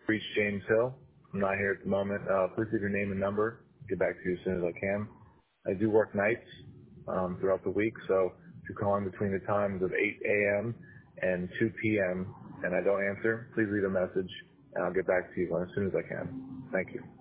Reach James Hill. I'm not here at the moment. Please leave your name and number. Get back to you as soon as I can. I do work nights throughout the week, so if you call in between the times of 8 a.m. and 2 p.m. and I don't answer, please leave a message, and I'll get back to you as soon as I can. Thank you.